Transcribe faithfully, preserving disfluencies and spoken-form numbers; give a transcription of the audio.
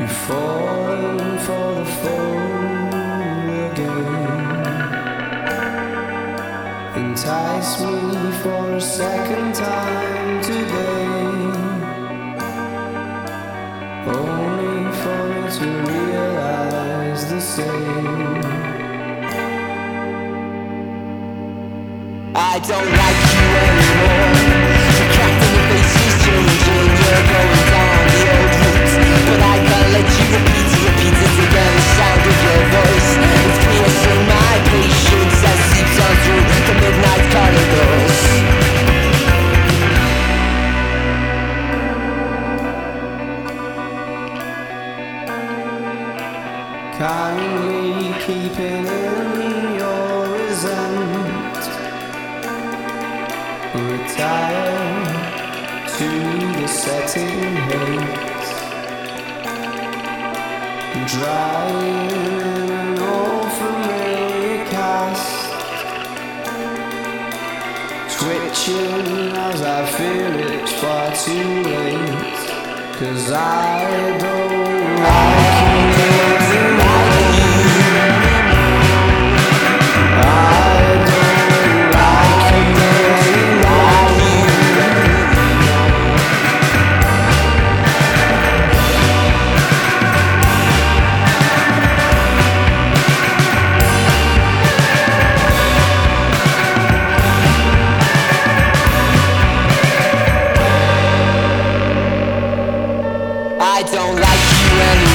falling for the phone again. Entice me for a second time today, only for me to realize the same. I don't like you anymore. You're cracked in your face, you're changing. You're going down the old route, but I can't let you repeat it, repeat it again. The sound of your voice is piercing my patience as seeps on through the midnight corridors. Kindly keeping in your resent, retire to the setting hate, drying in an old familiar cast, twitching as I fear it's far too late, 'cause I don't like you anymore. I don't like you anymore.